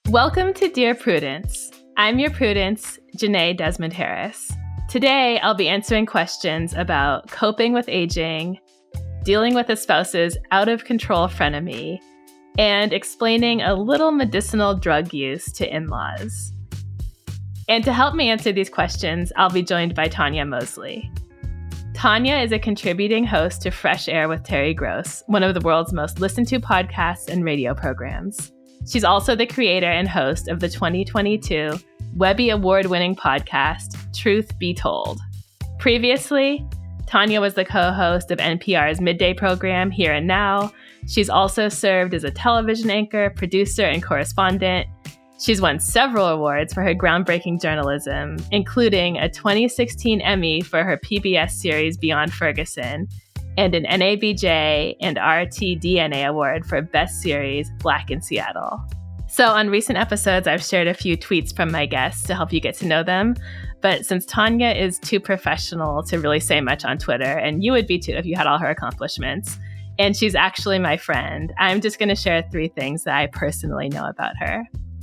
Welcome to Dear Prudence. I'm your Prudence, Janae Desmond Harris. Today, I'll be answering questions about coping with aging, dealing with a spouse's out-of-control frenemy, and explaining a little medicinal drug use to in-laws. And to help me answer these questions, I'll be joined by Tanya Mosley. Tanya is a contributing host to Fresh Air with Terry Gross, one of the world's most listened to podcasts and radio programs. She's also the creator and host of the 2022 Webby Award-winning podcast, Truth Be Told. Previously, Tanya was the co-host of NPR's midday program, Here and Now. She's also served as a television anchor, producer, and correspondent. She's won several awards for her groundbreaking journalism, including a 2016 Emmy for her PBS series Beyond Ferguson, and an NABJ and RTDNA award for Best Series, Black in Seattle. So on recent episodes, I've shared a few tweets from my guests to help you get to know them. But since Tanya is too professional to really say much on Twitter, and you would be too if you had all her accomplishments, and she's actually my friend, I'm just going to share 3 things that I personally know about her.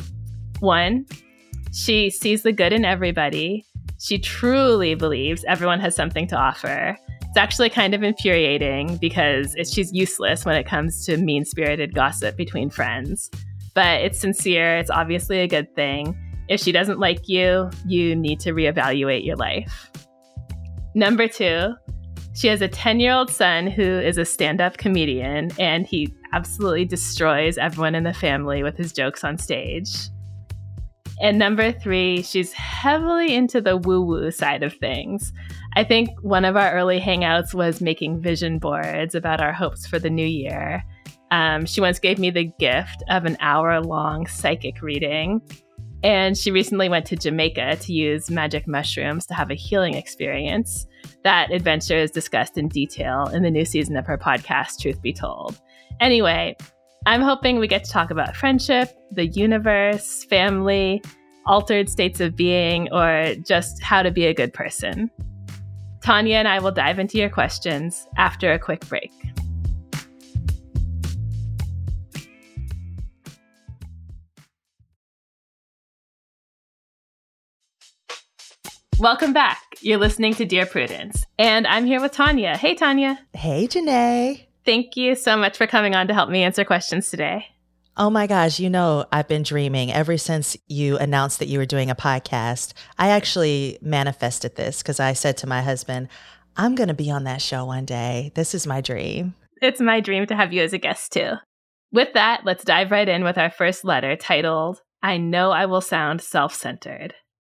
1, she sees the good in everybody. She truly believes everyone has something to offer. It's actually kind of infuriating because she's useless when it comes to mean-spirited gossip between friends. But it's sincere. It's obviously a good thing. If she doesn't like you, you need to reevaluate your life. Number 2, she has a 10-year-old son who is a stand-up comedian, and he absolutely destroys everyone in the family with his jokes on stage. And number 3, she's heavily into the woo-woo side of things. I think one of our early hangouts was making vision boards about our hopes for the new year. She once gave me the gift of an hour-long psychic reading. And she recently went to Jamaica to use magic mushrooms to have a healing experience. That adventure is discussed in detail in the new season of her podcast, Truth Be Told. Anyway, I'm hoping we get to talk about friendship, the universe, family, altered states of being, or just how to be a good person. Tanya and I will dive into your questions after a quick break. Welcome back. You're listening to Dear Prudence, and I'm here with Tanya. Hey, Tanya. Hey, Janae. Thank you so much for coming on to help me answer questions today. Oh my gosh, I've been dreaming ever since you announced that you were doing a podcast. I actually manifested this because I said to my husband, I'm going to be on that show one day. This is my dream. It's my dream to have you as a guest too. With that, let's dive right in with our first letter titled, I Know I Will Sound Self-Centered.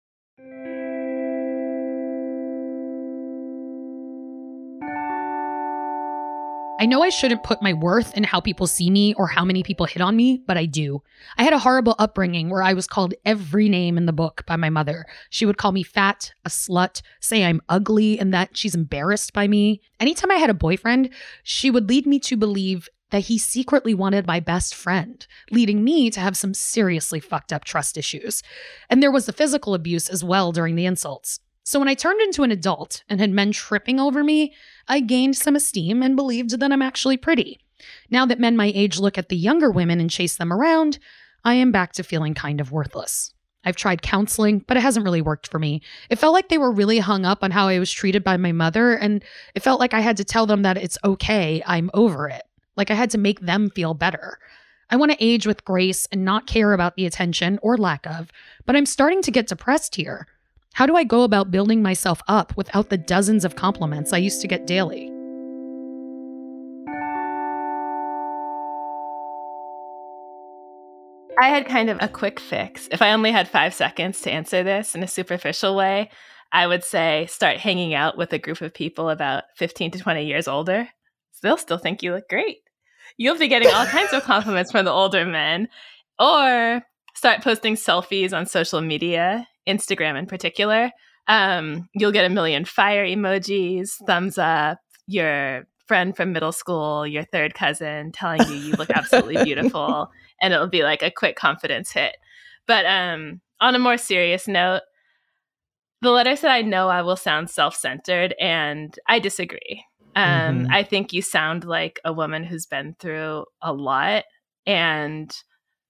I know I shouldn't put my worth in how people see me or how many people hit on me, but I do. I had a horrible upbringing where I was called every name in the book by my mother. She would call me fat, a slut, say I'm ugly and that she's embarrassed by me. Anytime I had a boyfriend, she would lead me to believe that he secretly wanted my best friend, leading me to have some seriously fucked up trust issues. And there was the physical abuse as well during the insults. So when I turned into an adult and had men tripping over me, I gained some esteem and believed that I'm actually pretty. Now that men my age look at the younger women and chase them around, I am back to feeling kind of worthless. I've tried counseling, but it hasn't really worked for me. It felt like they were really hung up on how I was treated by my mother, and it felt like I had to tell them that it's okay, I'm over it. Like I had to make them feel better. I want to age with grace and not care about the attention or lack of, but I'm starting to get depressed here. How do I go about building myself up without the dozens of compliments I used to get daily? I had kind of a quick fix. If I only had 5 seconds to answer this in a superficial way, I would say start hanging out with a group of people about 15 to 20 years older. They'll still think you look great. You'll be getting all kinds of compliments from the older men. Or start posting selfies on social media, Instagram in particular. You'll get a million fire emojis, thumbs up, your friend from middle school, your third cousin telling you look absolutely beautiful. And it'll be like a quick confidence hit. But on a more serious note, the letter said, I know I will sound self-centered, and I disagree. I think you sound like a woman who's been through a lot, and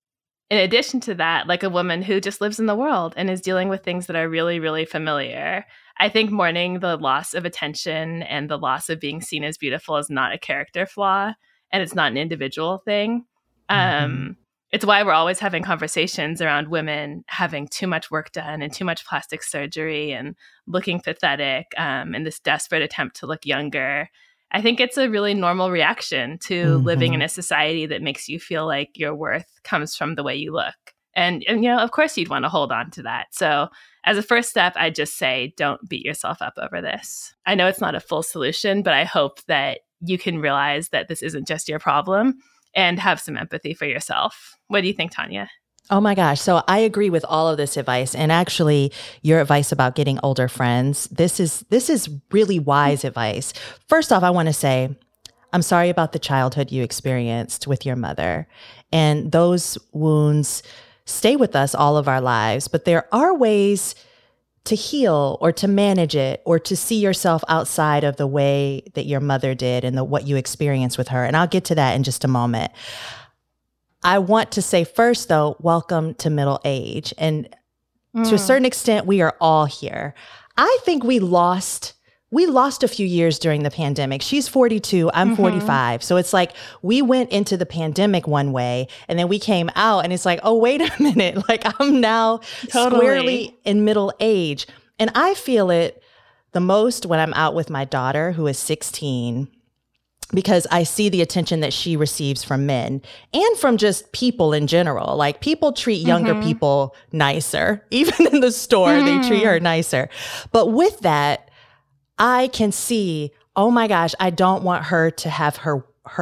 in addition to that, like a woman who just lives in the world and is dealing with things that are really, really familiar. I think mourning the loss of attention and the loss of being seen as beautiful is not a character flaw, and it's not an individual thing. It's why we're always having conversations around women having too much work done and too much plastic surgery and looking pathetic, and this desperate attempt to look younger. I think it's a really normal reaction to living in a society that makes you feel like your worth comes from the way you look. And of course you'd want to hold on to that. So as a first step, I'd just say, don't beat yourself up over this. I know it's not a full solution, but I hope that you can realize that this isn't just your problem and have some empathy for yourself. What do you think, Tanya? Oh my gosh. So I agree with all of this advice. And actually, your advice about getting older friends, this is really wise advice. First off, I want to say, I'm sorry about the childhood you experienced with your mother. And those wounds stay with us all of our lives. But there are ways to heal or to manage it or to see yourself outside of the way that your mother did and what you experienced with her. And I'll get to that in just a moment. I want to say first, though, welcome to middle age. And to a certain extent, we are all here. I think we lost a few years during the pandemic. She's 42, I'm 45. So it's like we went into the pandemic one way and then we came out and it's like, oh, wait a minute. Like I'm now squarely in middle age. And I feel it the most when I'm out with my daughter, who is 16, because I see the attention that she receives from men and from just people in general. Like people treat younger people nicer. Even in the store, they treat her nicer. But with that, I can see, oh my gosh, I don't want her to have her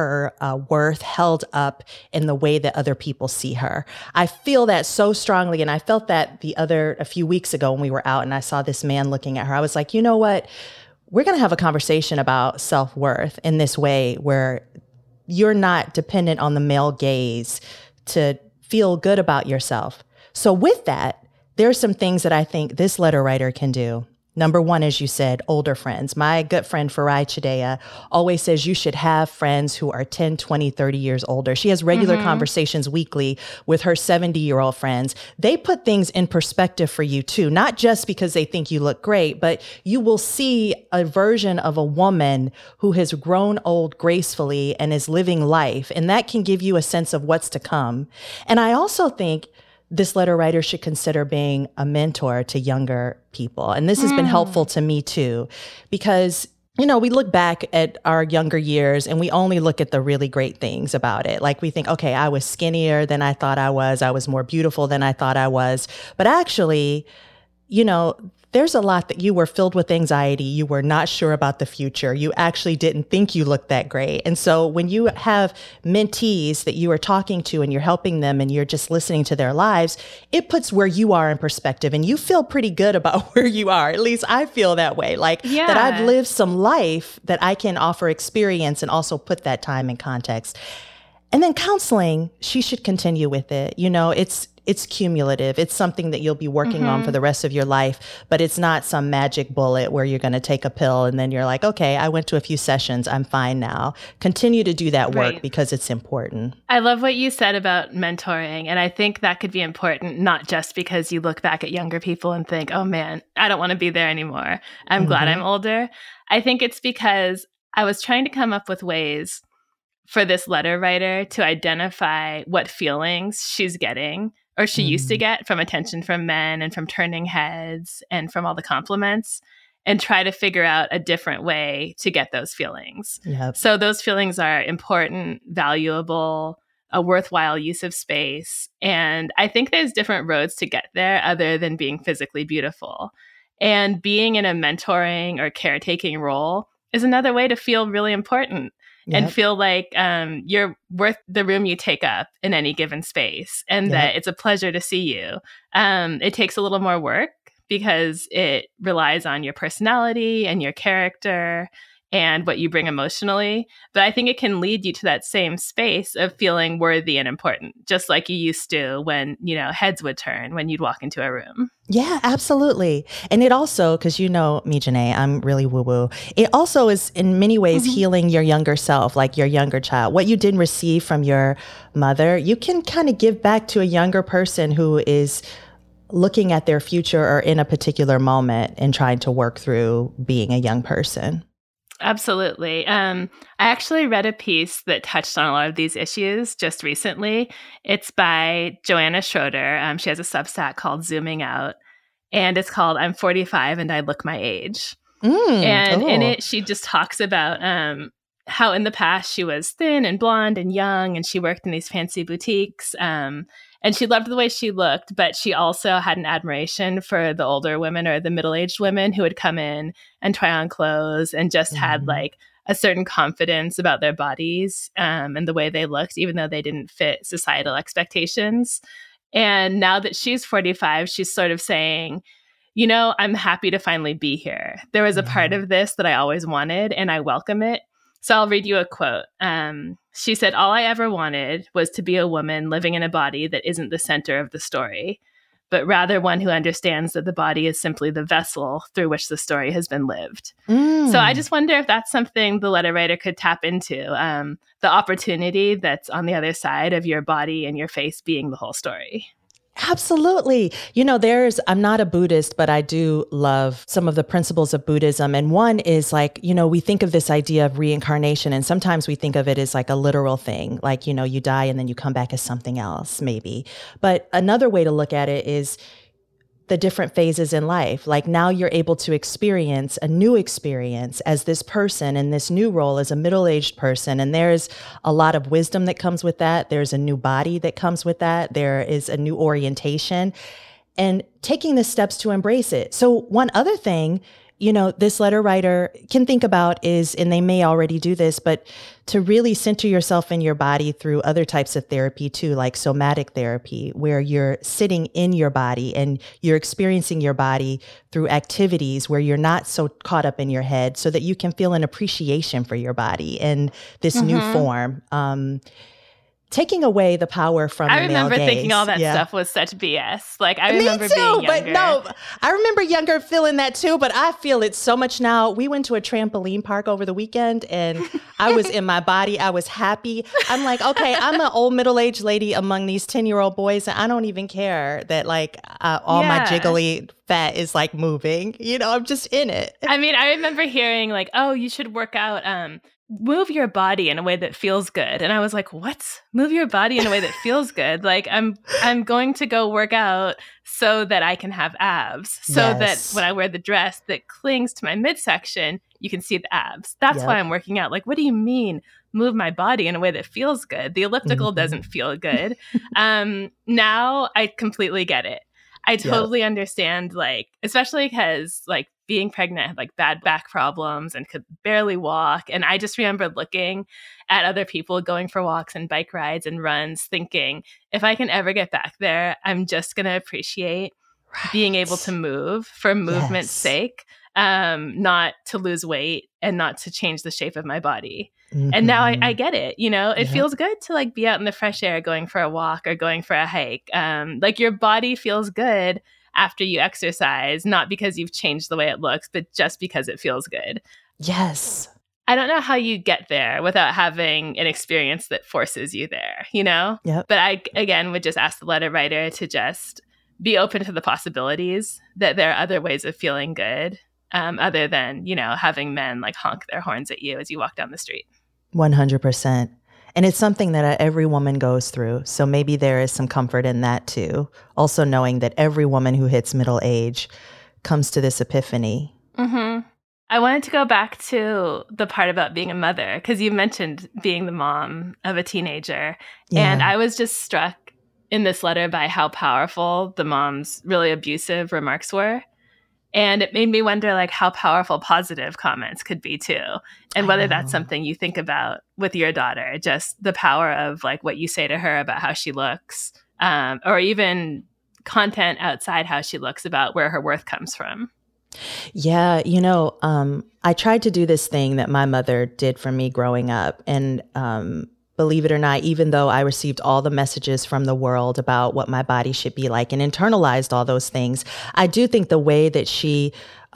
worth held up in the way that other people see her. I feel that so strongly. And I felt that a few weeks ago when we were out and I saw this man looking at her. I was like, you know what? We're going to have a conversation about self-worth in this way where you're not dependent on the male gaze to feel good about yourself. So with that, there are some things that I think this letter writer can do. Number one, as you said, older friends. My good friend Farai Chidea always says you should have friends who are 10, 20, 30 years older. She has regular conversations weekly with her 70-year-old friends. They put things in perspective for you too, not just because they think you look great, but you will see a version of a woman who has grown old gracefully and is living life. And that can give you a sense of what's to come. And I also think this letter writer should consider being a mentor to younger people. And this has been helpful to me too, because, we look back at our younger years and we only look at the really great things about it. Like we think, okay, I was skinnier than I thought I was more beautiful than I thought I was. But actually, there's a lot that you were filled with anxiety. You were not sure about the future. You actually didn't think you looked that great. And so when you have mentees that you are talking to and you're helping them and you're just listening to their lives, it puts where you are in perspective and you feel pretty good about where you are. At least I feel that way, that I've lived some life that I can offer experience and also put that time in context. And then counseling, she should continue with it. It's cumulative. It's something that you'll be working on for the rest of your life, but it's not some magic bullet where you're going to take a pill and then you're like, okay, I went to a few sessions. I'm fine now. Continue to do that work because it's important. I love what you said about mentoring. And I think that could be important, not just because you look back at younger people and think, oh man, I don't want to be there anymore. I'm glad I'm older. I think it's because I was trying to come up with ways for this letter writer to identify what feelings she's getting or she used to get from attention from men and from turning heads and from all the compliments, and try to figure out a different way to get those feelings. Yep. So those feelings are important, valuable, a worthwhile use of space. And I think there's different roads to get there other than being physically beautiful. And being in a mentoring or caretaking role is another way to feel really important. And feel like you're worth the room you take up in any given space and that it's a pleasure to see you. It takes a little more work because it relies on your personality and your character and what you bring emotionally. But I think it can lead you to that same space of feeling worthy and important, just like you used to when, heads would turn when you'd walk into a room. Yeah, absolutely. And it also, because you know me, Janae, I'm really woo-woo. It also is in many ways healing your younger self, like your younger child. What you didn't receive from your mother, you can kind of give back to a younger person who is looking at their future or in a particular moment and trying to work through being a young person. Absolutely. I actually read a piece that touched on a lot of these issues just recently. It's by Joanna Schroeder. She has a Substack called Zooming Out, and it's called I'm 45 and I Look My Age. And in it, she just talks about how in the past she was thin and blonde and young, and she worked in these fancy boutiques. And she loved the way she looked, but she also had an admiration for the older women or the middle-aged women who would come in and try on clothes and just had like a certain confidence about their bodies and the way they looked, even though they didn't fit societal expectations. And now that she's 45, she's sort of saying, I'm happy to finally be here. There was a part of this that I always wanted, and I welcome it. So I'll read you a quote. She said, "All I ever wanted was to be a woman living in a body that isn't the center of the story, but rather one who understands that the body is simply the vessel through which the story has been lived." So I just wonder if that's something the letter writer could tap into, the opportunity that's on the other side of your body and your face being the whole story. Absolutely. I'm not a Buddhist, but I do love some of the principles of Buddhism. And one is like, we think of this idea of reincarnation, and sometimes we think of it as like a literal thing, like, you die and then you come back as something else, maybe. But another way to look at it is the different phases in life. Like now you're able to experience a new experience as this person in this new role as a middle-aged person. And there's a lot of wisdom that comes with that. There's a new body that comes with that. There is a new orientation and taking the steps to embrace it. So one other thing, this letter writer can think about is, and they may already do this, but to really center yourself in your body through other types of therapy too, like somatic therapy, where you're sitting in your body and you're experiencing your body through activities where you're not so caught up in your head, so that you can feel an appreciation for your body in this new form. Taking away the power from the male gaze. I remember thinking all that stuff was such BS. Like, I remember being younger. But no, I remember younger feeling that too, but I feel it so much now. We went to a trampoline park over the weekend and I was in my body. I was happy. I'm like, okay, I'm an old middle-aged lady among these 10-year-old boys, and I don't even care that like all my jiggly fat is like moving. I'm just in it. I mean, I remember hearing like, oh, you should work out, move your body in a way that feels good. And I was like, what? Move your body in a way that feels good? Like I'm going to go work out so that I can have abs, so that when I wear the dress that clings to my midsection, you can see the abs. That's why I'm working out. Like, what do you mean move my body in a way that feels good? The elliptical doesn't feel good. Now I completely get it. I totally understand, like, especially because like being pregnant, had like bad back problems and could barely walk. And I just remember looking at other people going for walks and bike rides and runs, thinking, if I can ever get back there, I'm just going to appreciate being able to move for movement's sake, not to lose weight and not to change the shape of my body. And now I get it. It feels good to like be out in the fresh air, going for a walk or going for a hike. Like your body feels good after you exercise, not because you've changed the way it looks, but just because it feels good. Yes. I don't know how you get there without having an experience that forces you there, Yep. But I, again, would just ask the letter writer to just be open to the possibilities that there are other ways of feeling good, other than, having men like honk their horns at you as you walk down the street. 100%. And it's something that every woman goes through. So maybe there is some comfort in that too. Also knowing that every woman who hits middle age comes to this epiphany. I wanted to go back to the part about being a mother, because you mentioned being the mom of a teenager. And I was just struck in this letter by how powerful the mom's really abusive remarks were. And it made me wonder, like, how powerful positive comments could be, too. And whether that's something you think about with your daughter, just the power of, like, what you say to her about how she looks, or even content outside how she looks about where her worth comes from. Yeah, I tried to do this thing that my mother did for me growing up. And believe it or not, even though I received all the messages from the world about what my body should be like and internalized all those things, I do think the way that she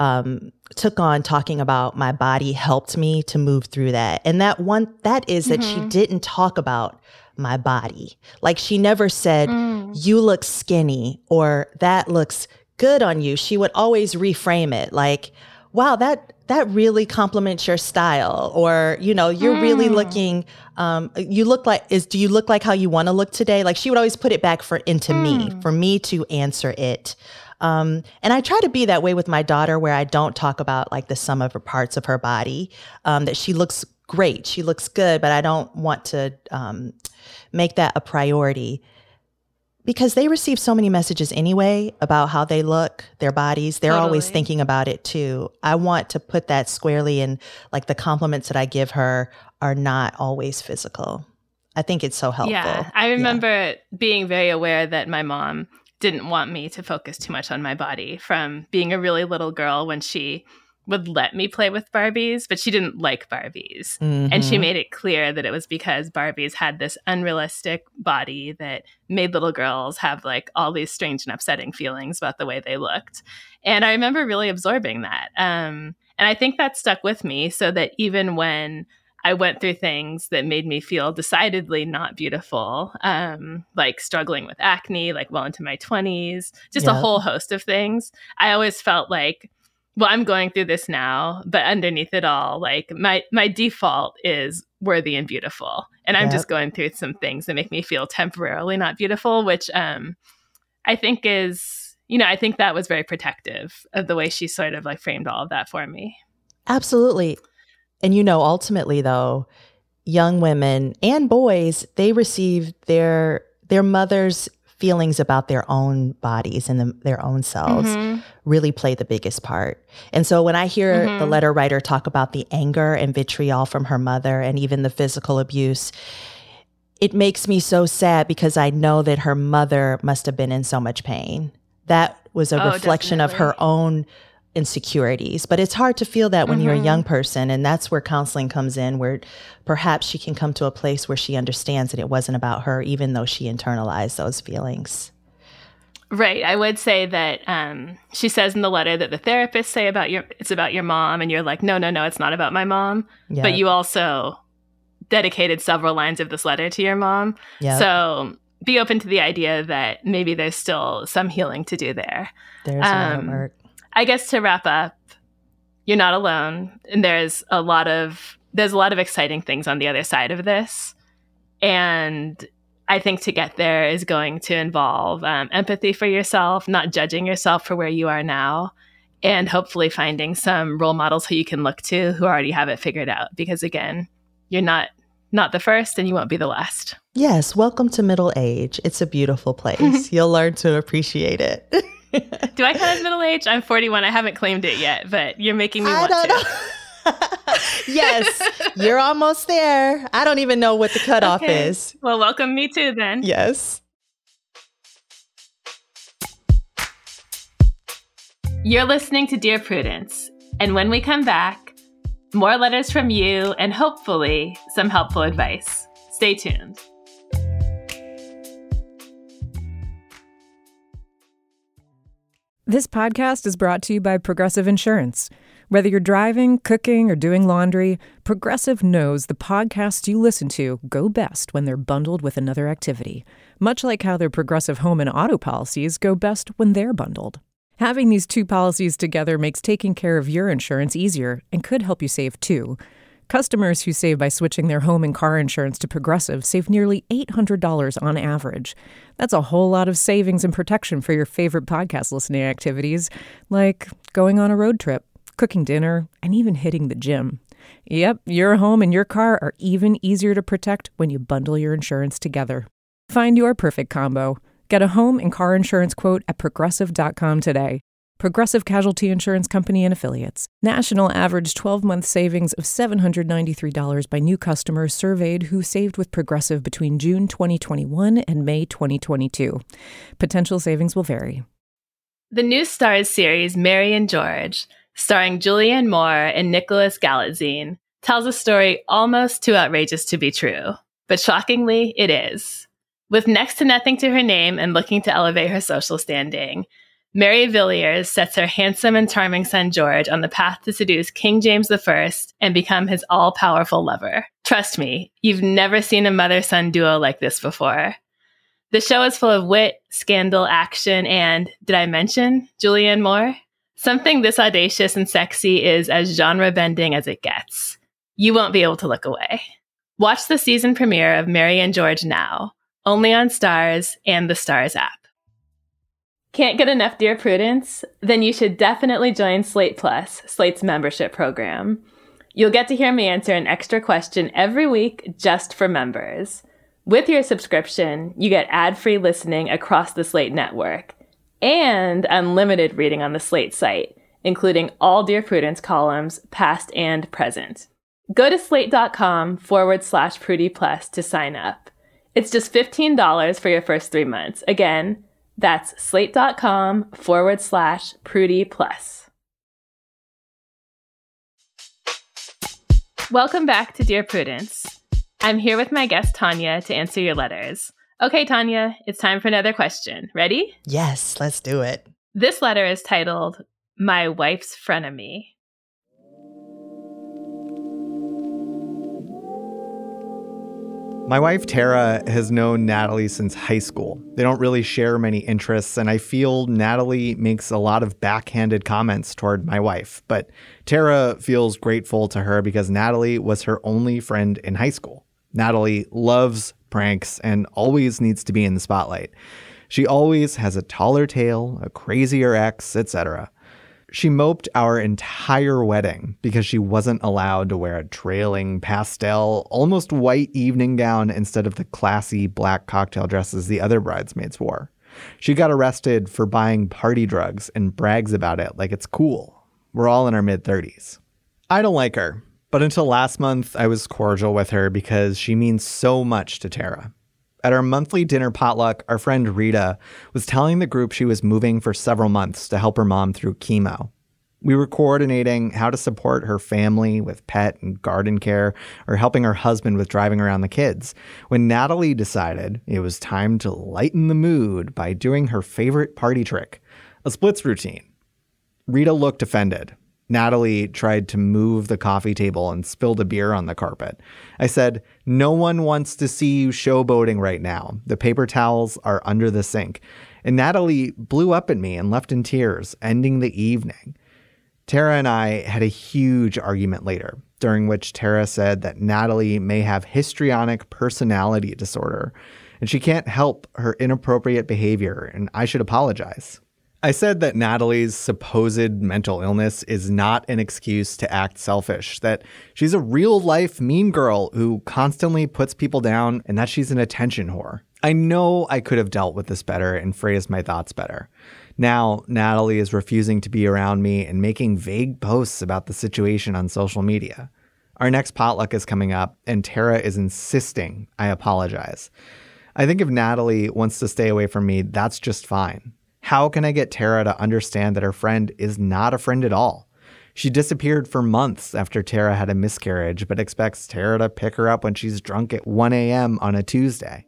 took on talking about my body helped me to move through that. And that is that she didn't talk about my body. Like she never said, you look skinny or that looks good on you. She would always reframe it like, wow, that really complements your style. Or, you're really looking, do you look like how you want to look today? Like she would always put it back into me, for me to answer it. And I try to be that way with my daughter where I don't talk about like the sum of her parts of her body, that she looks great. She looks good, but I don't want to make that a priority because they receive so many messages anyway about how they look, their bodies. They're always thinking about it too. I want to put that squarely in like the compliments that I give her are not always physical. I think it's so helpful. Yeah, I remember being very aware that my mom didn't want me to focus too much on my body from being a really little girl when she would let me play with Barbies, but she didn't like Barbies. And she made it clear that it was because Barbies had this unrealistic body that made little girls have like all these strange and upsetting feelings about the way they looked. And I remember really absorbing that. And I think that stuck with me so that even when I went through things that made me feel decidedly not beautiful, like struggling with acne, like well into my 20s, just a whole host of things, I always felt like, well, I'm going through this now, but underneath it all, like my default is worthy and beautiful. And I'm just going through some things that make me feel temporarily not beautiful, which I think is, I think that was very protective of the way she sort of like framed all of that for me. Absolutely. And ultimately though, young women and boys, they receive their mother's feelings about their own bodies and their own selves really play the biggest part. And so when I hear the letter writer talk about the anger and vitriol from her mother and even the physical abuse, it makes me so sad because I know that her mother must have been in so much pain. That was a reflection of her own insecurities. But it's hard to feel that when you're a young person. And that's where counseling comes in, where perhaps she can come to a place where she understands that it wasn't about her, even though she internalized those feelings. Right. I would say that she says in the letter that the therapists say it's about your mom. And you're like, no, it's not about my mom. Yep. But you also dedicated several lines of this letter to your mom. Yep. So be open to the idea that maybe there's still some healing to do there. There's a lot of work. I guess to wrap up, you're not alone. And there's a lot of exciting things on the other side of this. And I think to get there is going to involve empathy for yourself, not judging yourself for where you are now, and hopefully finding some role models who you can look to who already have it figured out. Because again, you're not the first and you won't be the last. Yes. Welcome to middle age. It's a beautiful place. You'll learn to appreciate it. Do I count as middle age? I'm 41. I haven't claimed it yet, but you're making me want to. Yes, you're almost there. I don't even know what the cutoff is. Well, welcome me too then. Yes. You're listening to Dear Prudence. And when we come back, more letters from you and hopefully some helpful advice. Stay tuned. This podcast is brought to you by Progressive Insurance. Whether you're driving, cooking, or doing laundry, Progressive knows the podcasts you listen to go best when they're bundled with another activity, much like how their Progressive home and auto policies go best when they're bundled. Having these two policies together makes taking care of your insurance easier and could help you save too. Customers who save by switching their home and car insurance to Progressive save nearly $800 on average. That's a whole lot of savings and protection for your favorite podcast listening activities, like going on a road trip, cooking dinner, and even hitting the gym. Yep, your home and your car are even easier to protect when you bundle your insurance together. Find your perfect combo. Get a home and car insurance quote at Progressive.com today. Progressive Casualty Insurance Company and Affiliates. National average 12-month savings of $793 by new customers surveyed who saved with Progressive between June 2021 and May 2022. Potential savings will vary. The new Starz series, Mary and George, starring Julianne Moore and Nicholas Galitzine, tells a story almost too outrageous to be true. But shockingly, it is. With next to nothing to her name and looking to elevate her social standing, Mary Villiers sets her handsome and charming son George on the path to seduce King James I and become his all-powerful lover. Trust me, you've never seen a mother-son duo like this before. The show is full of wit, scandal, action, and, did I mention, Julianne Moore? Something this audacious and sexy is as genre-bending as it gets. You won't be able to look away. Watch the season premiere of Mary and George now, only on Starz and the Starz app. Can't get enough Dear Prudence? Then you should definitely join Slate Plus, Slate's membership program. You'll get to hear me answer an extra question every week just for members. With your subscription, you get ad-free listening across the Slate network and unlimited reading on the Slate site, including all Dear Prudence columns, past and present. Go to slate.com/Prudie Plus to sign up. It's just $15 for your first 3 months. Again, that's slate.com/Prudie Plus. Welcome back to Dear Prudence. I'm here with my guest, Tanya, to answer your letters. Okay, Tanya, it's time for another question. Ready? Yes, let's do it. This letter is titled, My Wife's Frenemy. My wife, Tara, has known Natalie since high school. They don't really share many interests, and I feel Natalie makes a lot of backhanded comments toward my wife. But Tara feels grateful to her because Natalie was her only friend in high school. Natalie loves pranks and always needs to be in the spotlight. She always has a taller tale, a crazier ex, etc. She moped our entire wedding because she wasn't allowed to wear a trailing pastel, almost white evening gown instead of the classy black cocktail dresses the other bridesmaids wore. She got arrested for buying party drugs and brags about it like it's cool. We're all in our mid-30s. I don't like her, but until last month, I was cordial with her because she means so much to Tara. At our monthly dinner potluck, our friend Rita was telling the group she was moving for several months to help her mom through chemo. We were coordinating how to support her family with pet and garden care or helping her husband with driving around the kids when Natalie decided it was time to lighten the mood by doing her favorite party trick, a splits routine. Rita looked offended. Natalie tried to move the coffee table and spilled a beer on the carpet. I said, "No one wants to see you showboating right now. The paper towels are under the sink." And Natalie blew up at me and left in tears, ending the evening. Tara and I had a huge argument later, during which Tara said that Natalie may have histrionic personality disorder, and she can't help her inappropriate behavior, and I should apologize. I said that Natalie's supposed mental illness is not an excuse to act selfish, that she's a real-life mean girl who constantly puts people down, and that she's an attention whore. I know I could have dealt with this better and phrased my thoughts better. Now, Natalie is refusing to be around me and making vague posts about the situation on social media. Our next potluck is coming up, and Tara is insisting I apologize. I think if Natalie wants to stay away from me, that's just fine. How can I get Tara to understand that her friend is not a friend at all? She disappeared for months after Tara had a miscarriage, but expects Tara to pick her up when she's drunk at 1 a.m. on a Tuesday.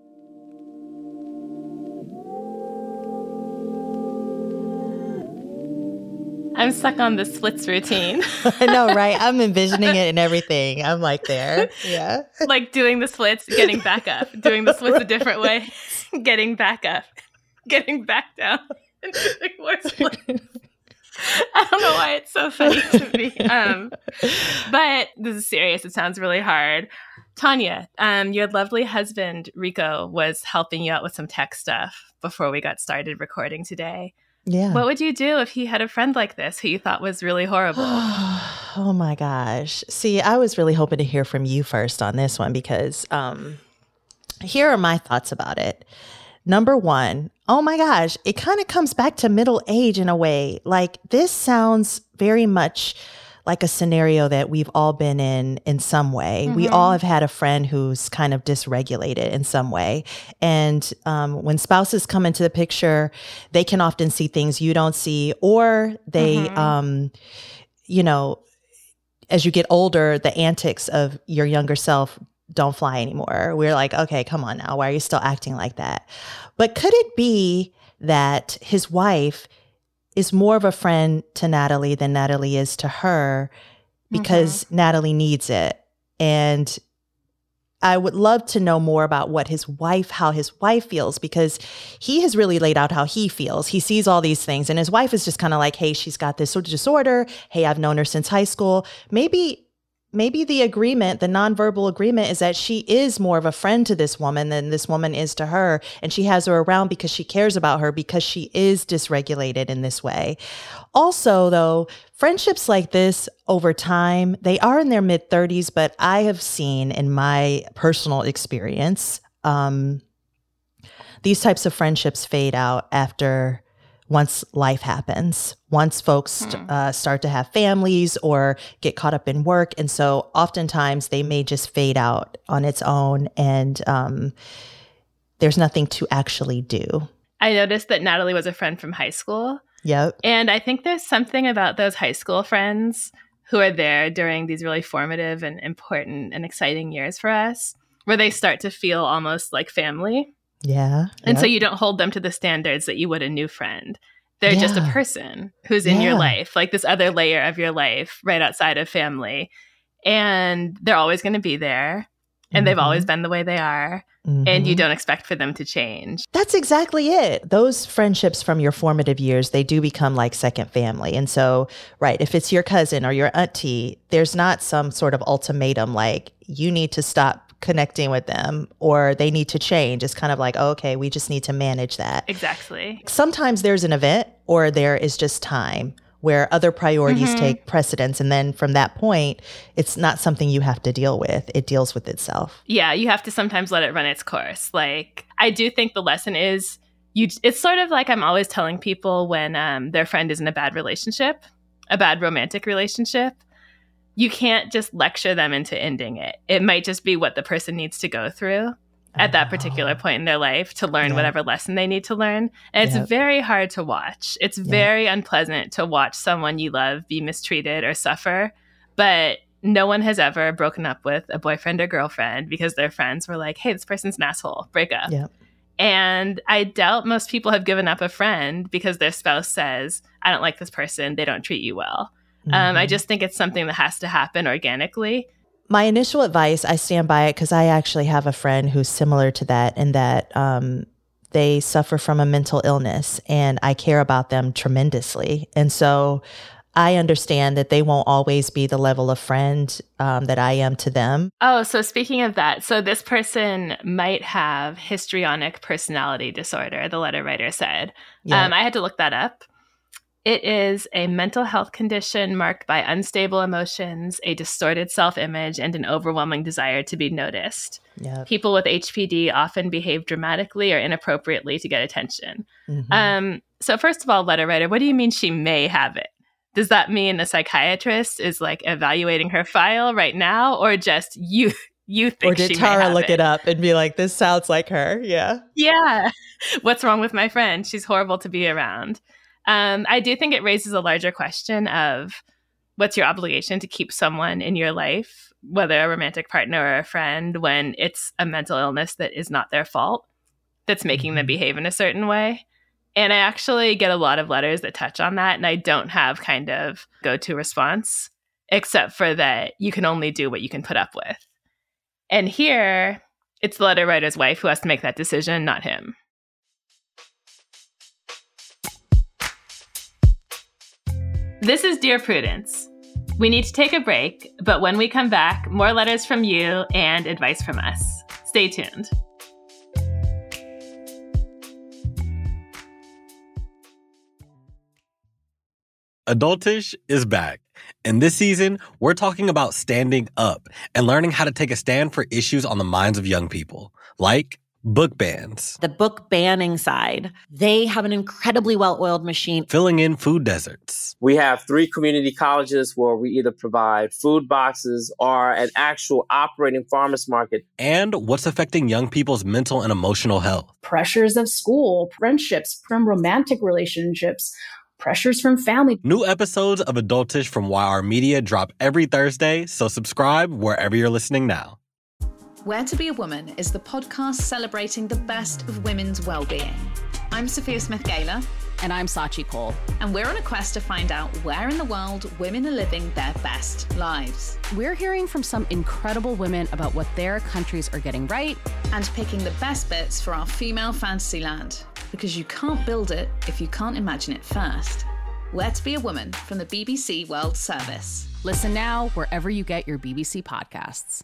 I'm stuck on the splits routine. I know, right? I'm envisioning it and everything. I'm like there. Yeah. Like doing the splits, getting back up. Doing the splits a different way. Getting back up. Getting back down. And doing more splits. I don't know why it's so funny to me. But this is serious. It sounds really hard. Tanya, your lovely husband, Rico, was helping you out with some tech stuff before we got started recording today. Yeah. What would you do if he had a friend like this who you thought was really horrible? Oh my gosh. See, I was really hoping to hear from you first on this one because here are my thoughts about it. Number one, oh my gosh, it kind of comes back to middle age in a way. Like this sounds very much like a scenario that we've all been in some way. We all have had a friend who's kind of dysregulated in some way. And when spouses come into the picture, they can often see things you don't see, or they, you know, as you get older, the antics of your younger self don't fly anymore. We're like, okay, come on now. Why are you still acting like that? But could it be that his wife is more of a friend to Natalie than Natalie is to her because Natalie needs it? And I would love to know more about how his wife feels, because he has really laid out how he feels. He sees all these things, and his wife is just kind of like, hey, she's got this sort of disorder. Hey, I've known her since high school. Maybe the agreement, the nonverbal agreement, is that she is more of a friend to this woman than this woman is to her. And she has her around because she cares about her, because she is dysregulated in this way. Also, though, friendships like this over time, they are in their mid-30s, but I have seen in my personal experience, these types of friendships fade out once life happens, once folks start to have families or get caught up in work. And so oftentimes they may just fade out on its own, and there's nothing to actually do. I noticed that Natalie was a friend from high school. Yep. And I think there's something about those high school friends who are there during these really formative and important and exciting years for us, where they start to feel almost like family. Yeah. And so you don't hold them to the standards that you would a new friend. They're just a person who's in your life, like this other layer of your life right outside of family. And they're always going to be there. And they've always been the way they are. And you don't expect for them to change. That's exactly it. Those friendships from your formative years, they do become like second family. And so, right, if it's your cousin or your auntie, there's not some sort of ultimatum like you need to stop connecting with them or they need to change. It's kind of like, oh, okay, we just need to manage that. Exactly. Sometimes there's an event or there is just time where other priorities take precedence. And then from that point, it's not something you have to deal with. It deals with itself. Yeah, you have to sometimes let it run its course. Like, I do think the lesson is, it's sort of like I'm always telling people when their friend is in a bad relationship, a bad romantic relationship. You can't just lecture them into ending it. It might just be what the person needs to go through at that particular point in their life to learn whatever lesson they need to learn. And it's very hard to watch. It's very unpleasant to watch someone you love be mistreated or suffer. But no one has ever broken up with a boyfriend or girlfriend because their friends were like, hey, this person's an asshole, break up. Yep. And I doubt most people have given up a friend because their spouse says, I don't like this person, they don't treat you well. I just think it's something that has to happen organically. My initial advice, I stand by it because I actually have a friend who's similar to that in that they suffer from a mental illness and I care about them tremendously. And so I understand that they won't always be the level of friend that I am to them. Oh, so speaking of that, so this person might have histrionic personality disorder, the letter writer said. Yeah. I had to look that up. It is a mental health condition marked by unstable emotions, a distorted self-image, and an overwhelming desire to be noticed. Yep. People with HPD often behave dramatically or inappropriately to get attention. So first of all, letter writer, what do you mean she may have it? Does that mean a psychiatrist is like evaluating her file right now, or just you think or did she Tara may have look it up and be like, this sounds like her? Yeah. Yeah. What's wrong with my friend? She's horrible to be around. I do think it raises a larger question of what's your obligation to keep someone in your life, whether a romantic partner or a friend, when it's a mental illness that is not their fault, that's making them behave in a certain way. And I actually get a lot of letters that touch on that, and I don't have kind of go-to response, except for that you can only do what you can put up with. And here, it's the letter writer's wife who has to make that decision, not him. This is Dear Prudence. We need to take a break, but when we come back, more letters from you and advice from us. Stay tuned. Adultish is back. And this season, we're talking about standing up and learning how to take a stand for issues on the minds of young people, like book bans, the book banning side. They have an incredibly well-oiled machine. filling in food deserts. We have 3 community colleges where we either provide food boxes or an actual operating farmers market. And what's affecting young people's mental and emotional health. Pressures of school, friendships, from romantic relationships, pressures from family. New episodes of Adultish from YR Media drop every Thursday, so subscribe wherever you're listening now. Where to Be a Woman is the podcast celebrating the best of women's well-being. I'm Sophia Smith-Gaylor. And I'm Sachi Cole. And we're on a quest to find out where in the world women are living their best lives. We're hearing from some incredible women about what their countries are getting right. And picking the best bits for our female fantasy land. Because you can't build it if you can't imagine it first. Where to Be a Woman from the BBC World Service. Listen now wherever you get your BBC podcasts.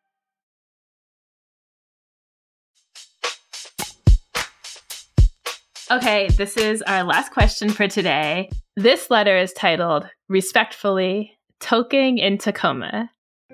Okay, this is our last question for today. This letter is titled, Respectfully, Toking in Tacoma.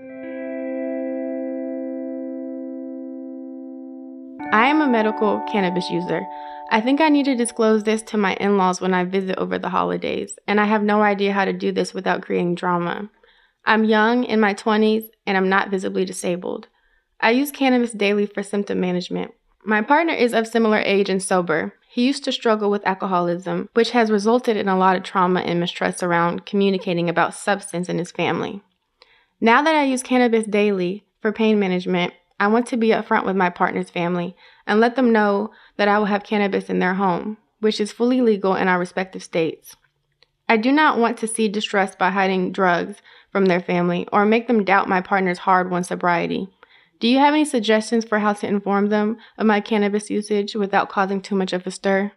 I am a medical cannabis user. I think I need to disclose this to my in-laws when I visit over the holidays, and I have no idea how to do this without creating drama. I'm young, in my 20s, and I'm not visibly disabled. I use cannabis daily for symptom management. My partner is of similar age and sober. He used to struggle with alcoholism, which has resulted in a lot of trauma and mistrust around communicating about substance in his family. Now that I use cannabis daily for pain management, I want to be upfront with my partner's family and let them know that I will have cannabis in their home, which is fully legal in our respective states. I do not want to see distress by hiding drugs from their family or make them doubt my partner's hard-won sobriety. Do you have any suggestions for how to inform them of my cannabis usage without causing too much of a stir?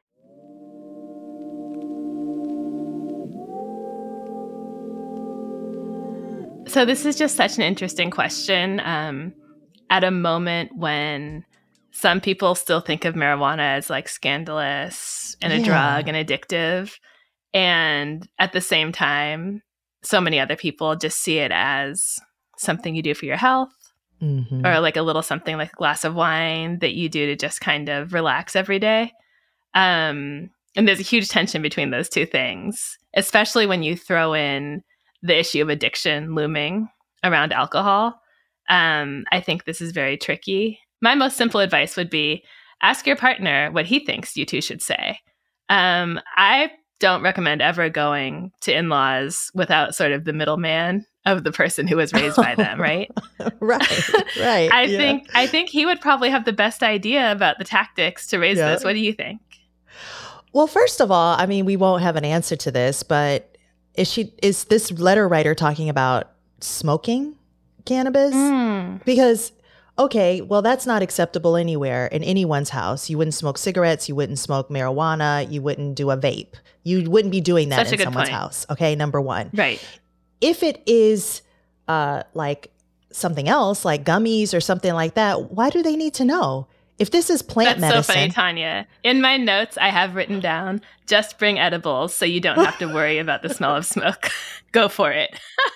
So this is just such an interesting question. At a moment when some people still think of marijuana as like scandalous and a drug and addictive. And at the same time, so many other people just see it as something you do for your health. Mm-hmm. Or like a little something like a glass of wine that you do to just kind of relax every day. And there's a huge tension between those two things, especially when you throw in the issue of addiction looming around alcohol. I think this is very tricky. My most simple advice would be ask your partner what he thinks you two should say. I don't recommend ever going to in-laws without sort of the middleman of the person who was raised by them, right? Right. I think he would probably have the best idea about the tactics to raise this. What do you think? Well, first of all, I mean, we won't have an answer to this, but is this letter writer talking about smoking cannabis? Because, okay, well, that's not acceptable anywhere in anyone's house. You wouldn't smoke cigarettes. You wouldn't smoke marijuana. You wouldn't do a vape. You wouldn't be doing that in someone's house. Okay, number one. Right. If it is like something else, like gummies or something like that, why do they need to know? If this is plant medicine. That's so funny, Tanya. In my notes, I have written down, just bring edibles so you don't have to worry about the smell of smoke. Go for it.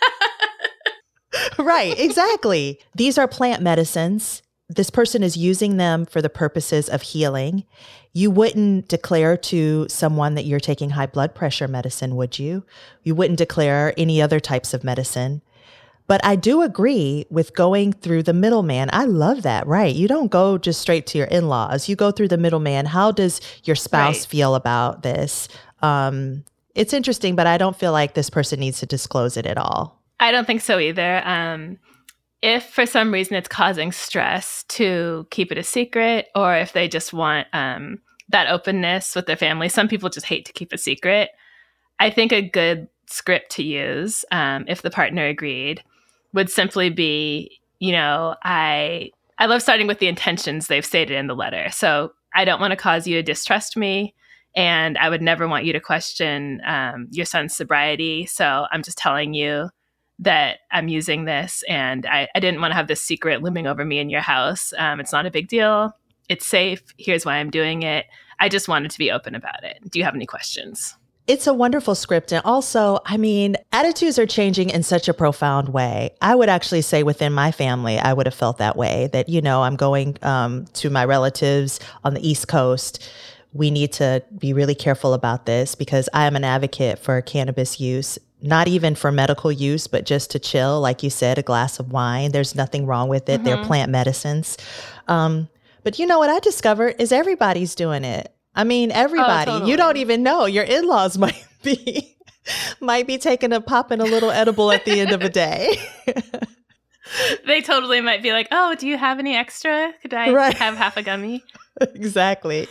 Right, exactly. These are plant medicines. This person is using them for the purposes of healing. You wouldn't declare to someone that you're taking high blood pressure medicine, would you? You wouldn't declare any other types of medicine. But I do agree with going through the middleman. I love that, right? You don't go just straight to your in-laws. You go through the middleman. How does your spouse feel about this? It's interesting, but I don't feel like this person needs to disclose it at all. I don't think so either. If for some reason it's causing stress to keep it a secret, or if they just want that openness with their family, some people just hate to keep a secret. I think a good script to use, if the partner agreed, would simply be, I love starting with the intentions they've stated in the letter. So I don't want to cause you to distrust me, and I would never want you to question your son's sobriety. So I'm just telling you that I'm using this, and I didn't want to have this secret looming over me in your house. It's not a big deal. It's safe. Here's why I'm doing it. I just wanted to be open about it. Do you have any questions? It's a wonderful script. And also, I mean, attitudes are changing in such a profound way. I would actually say within my family, I would have felt that way, that, you know, I'm going to my relatives on the East Coast. We need to be really careful about this because I am an advocate for cannabis use, not even for medical use, but just to chill. Like you said, a glass of wine. There's nothing wrong with it. They're plant medicines. But you know what I discovered is everybody's doing it. I mean, everybody. Oh, totally. You don't even know. Your in-laws might be popping a little edible at the end of a day. They totally might be like, oh, do you have any extra? Could I have half a gummy? Exactly.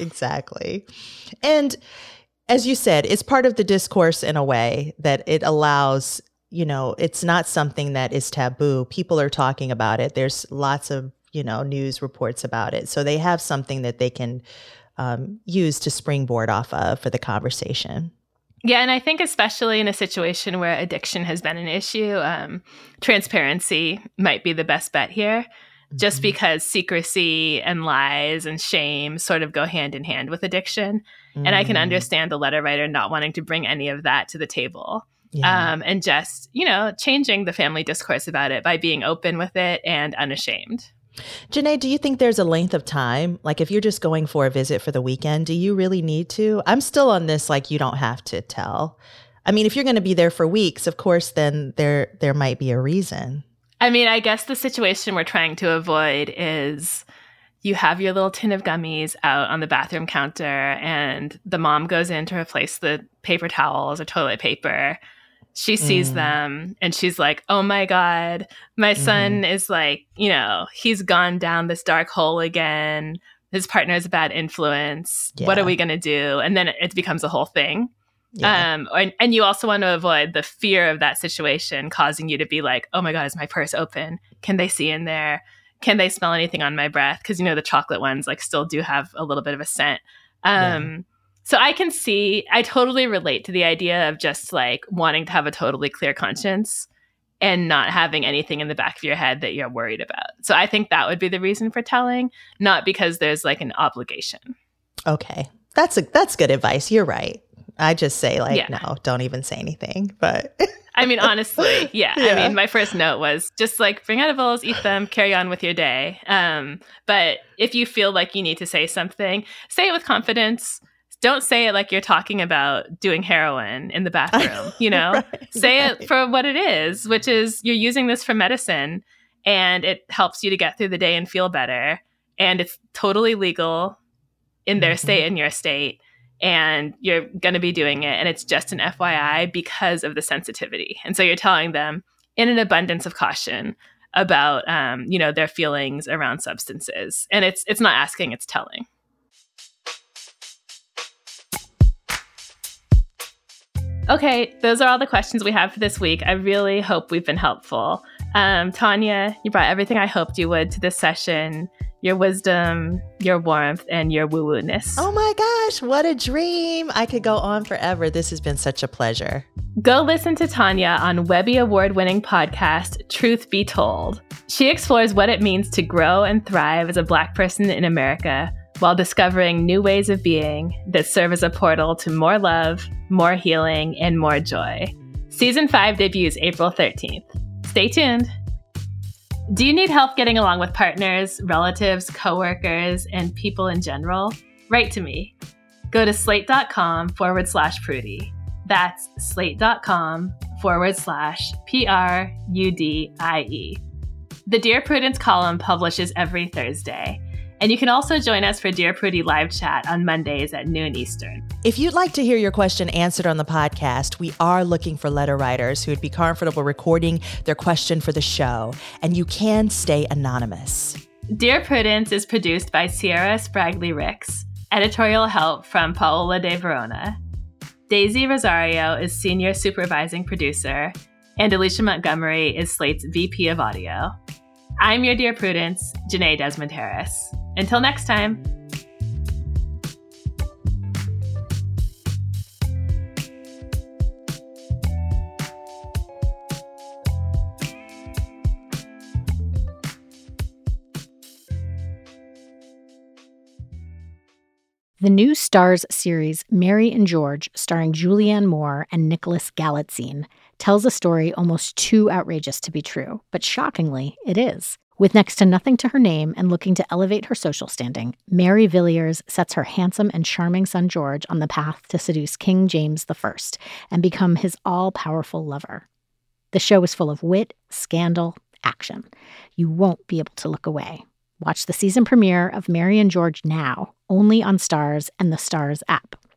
And as you said, it's part of the discourse in a way that it allows, you know, it's not something that is taboo. People are talking about it. There's lots of, you know, news reports about it. So they have something that they can use to springboard off of for the conversation. Yeah, and I think especially in a situation where addiction has been an issue, transparency might be the best bet here, just because secrecy and lies and shame sort of go hand in hand with addiction. And I can understand the letter writer not wanting to bring any of that to the table. Yeah. And just, you know, changing the family discourse about it by being open with it and unashamed. Janae, do you think there's a length of time? Like if you're just going for a visit for the weekend, do you really need to? I'm still on this, like you don't have to tell. I mean, if you're going to be there for weeks, of course, then there might be a reason. I mean, I guess the situation we're trying to avoid is you have your little tin of gummies out on the bathroom counter and the mom goes in to replace the paper towels or toilet paper. She sees them and she's like, oh my God, my son is like, you know, he's gone down this dark hole again. His partner is a bad influence. Yeah. What are we going to do? And then it becomes a whole thing. Yeah. And you also want to avoid the fear of that situation causing you to be like, oh my God, is my purse open? Can they see in there? Can they smell anything on my breath? Because, you know, the chocolate ones like still do have a little bit of a scent. So I totally relate to the idea of just like wanting to have a totally clear conscience and not having anything in the back of your head that you're worried about. So I think that would be the reason for telling, not because there's like an obligation. Okay. That's good advice. You're right. I just say like, no, don't even say anything. But I mean, honestly, yeah. I mean, my first note was just like bring edibles, eat them, carry on with your day. But if you feel like you need to say something, say it with confidence. Don't say it like you're talking about doing heroin in the bathroom, you know? Say it for what it is, which is you're using this for medicine and it helps you to get through the day and feel better. And it's totally legal in their state and your state. And you're going to be doing it. And it's just an FYI because of the sensitivity. And so you're telling them in an abundance of caution about, you know, their feelings around substances. And it's not asking, it's telling. Okay, those are all the questions we have for this week. I really hope we've been helpful. Tanya, you brought everything I hoped you would to this session. Your wisdom, your warmth, and your woo-woo-ness. Oh my gosh, what a dream. I could go on forever. This has been such a pleasure. Go listen to Tanya on Webby Award-winning podcast, Truth Be Told. She explores what it means to grow and thrive as a Black person in America while discovering new ways of being that serve as a portal to more love, more healing, and more joy. Season 5 debuts April 13th. Stay tuned. Do you need help getting along with partners, relatives, coworkers, and people in general? Write to me. Go to slate.com/Prudie. That's slate.com/PRUDIE. The Dear Prudence column publishes every Thursday. And you can also join us for Dear Prudie live chat on Mondays at noon Eastern. If you'd like to hear your question answered on the podcast, we are looking for letter writers who would be comfortable recording their question for the show, and you can stay anonymous. Dear Prudence is produced by Sierra Spragley Ricks. Editorial help from Paola De Verona. Daisy Rosario is senior supervising producer, and Alicia Montgomery is Slate's VP of audio. I'm your Dear Prudence, Janae Desmond Harris. Until next time. The new Starz series Mary and George, starring Julianne Moore and Nicholas Galitzine, tells a story almost too outrageous to be true, but shockingly, it is. With next to nothing to her name and looking to elevate her social standing, Mary Villiers sets her handsome and charming son George on the path to seduce King James I and become his all-powerful lover. The show is full of wit, scandal, action. You won't be able to look away. Watch the season premiere of Mary and George now, only on Starz and the Starz app.